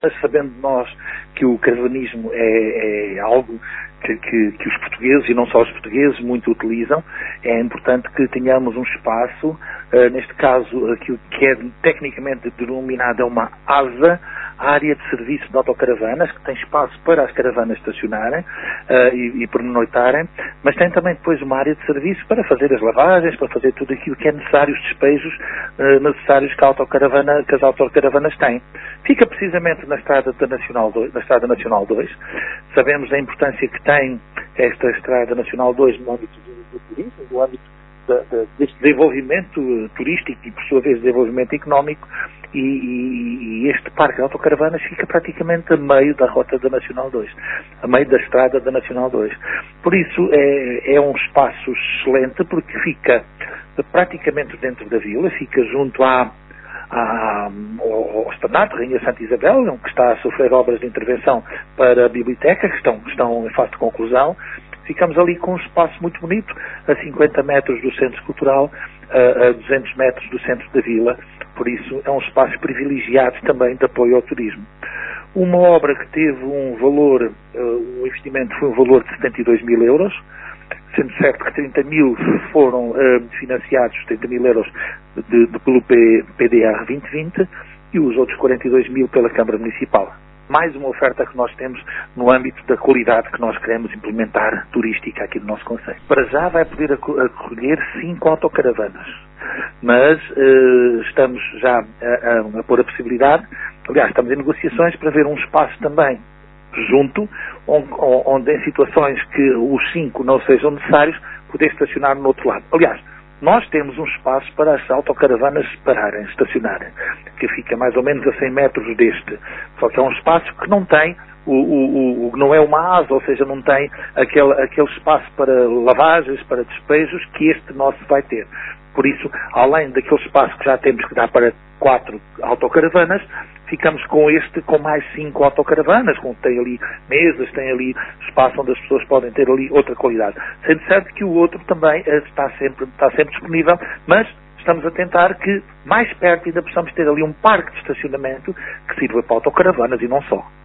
Mas sabendo nós que o caravanismo é algo que os portugueses, e não só os portugueses, muito utilizam, é importante que tenhamos um espaço, neste caso, aquilo que é tecnicamente denominada uma ASA, área de serviço de autocaravanas, que tem espaço para as caravanas estacionarem e pernoitarem, mas tem também depois uma área de serviço para fazer as lavagens, para fazer tudo aquilo que é necessário, os despejos necessários que as autocaravanas têm. Fica precisamente na Estrada Nacional 2. Sabemos da importância que tem esta Estrada Nacional 2 no âmbito do turismo, no âmbito deste desenvolvimento turístico e, por sua vez, desenvolvimento económico, e este parque de autocaravanas fica praticamente a meio da rota da Nacional 2, a meio da estrada da Nacional 2. Por isso é um espaço excelente, porque fica praticamente dentro da vila, fica junto ao Esplanade Rainha Santa Isabel, que está a sofrer obras de intervenção para a biblioteca, que estão em fase de conclusão. Ficamos ali com um espaço muito bonito, a 50 metros do Centro Cultural, a 200 metros do centro da vila. Por isso, é um espaço privilegiado também de apoio ao turismo. Uma obra que teve um valor, o investimento foi um valor de 72 mil euros, sendo certo que 30 mil foram financiados, 30 mil euros pelo PDR 2020 e os outros 42 mil pela Câmara Municipal. Mais uma oferta que nós temos no âmbito da qualidade que nós queremos implementar turística aqui no nosso concelho. Para já vai poder acolher 5 autocaravanas, mas estamos já a pôr a possibilidade, aliás, estamos em negociações para ver um espaço também junto, onde em situações que os 5 não sejam necessários, poder estacionar no outro lado. Aliás, nós temos um espaço para as autocaravanas pararem, estacionarem, que fica mais ou menos a 100 metros deste. Só que é um espaço que não tem, não é uma asa, ou seja, não tem aquele espaço para lavagens, para despejos, que este nosso vai ter. Por isso, além daquele espaço que já temos que dá para 4 autocaravanas, ficamos com mais 5 autocaravanas, tem ali mesas, tem ali espaço onde as pessoas podem ter ali outra qualidade. Sendo certo que o outro também está sempre disponível, mas estamos a tentar que mais perto ainda possamos ter ali um parque de estacionamento que sirva para autocaravanas e não só.